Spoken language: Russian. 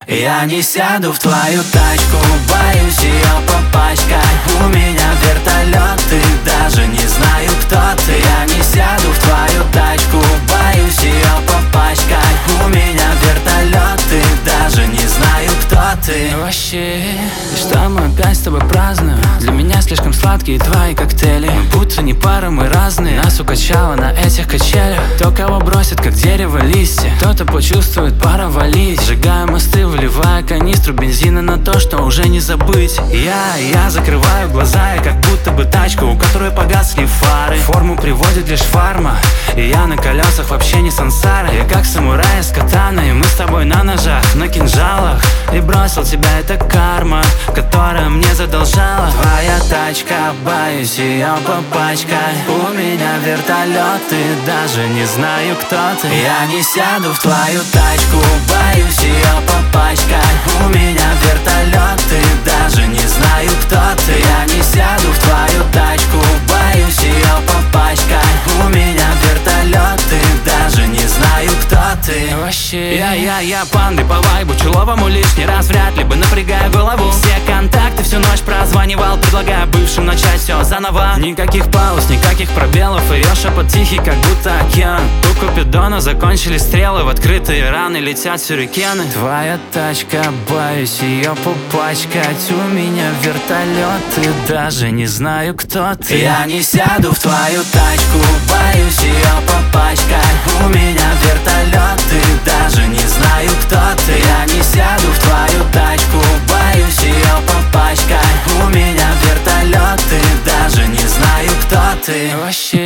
Я не сяду в твою тачку, боюсь ее попачкать. У меня вертолет, ты даже не знаю, кто ты. Я не сяду в твою тачку, боюсь ее попачкать. У меня вертолет, ты даже не знаю, кто ты. Вообще, и что мы опять с тобой празднуем? Для меня слишком сладкие твои коктейли. Мы будто не пара, мы разные. Нас укачало на этих качелях. То, кого бросит, как дерево листья, кто-то почувствует, пора валить. Сжигаю мосты, выливая канистру бензина на то, что уже не забыть. Я закрываю глаза, и как будто бы тачка, у которой погасли фары. Форму приводит лишь фарма, и я на колесах вообще не сансара. Я как самурай с катаной, мы с тобой на ножах, на кинжалах. И бросил тебя, это карма, которая мне задолжала. Твоя тачка, боюсь ее попачкать. У меня вертолет, и даже не знаю, кто ты. Я не сяду в твою тачку, боюсь ее попачкать. У меня вертолет, и даже не знаю, кто ты. Я не сяду в твою тачку, боюсь ее попачкать. У меня вертолет, и даже не знаю, кто ты. Вообще, я панды по вайбу, чуловому лишний раз вряд ли бы напрягая голову. Все контакты всю ночь прозванивал, предлагая бывшим начать все заново. Никаких пауз, никаких пробелов, ее шепот тихий, как будто океан. У Купидона закончились стрелы, в открытые раны летят сюрикены. Твоя тачка, боюсь ее попачкать. У меня вертолет, и даже не знаю, кто ты. Я не сяду в твою тачку, боюсь ее попачкать. У меня вертолет, и даже не знаю, кто ты. Я не сяду в твою тачку, боюсь ее попачкать. У меня вертолет, и даже не знаю, кто ты. Вообще,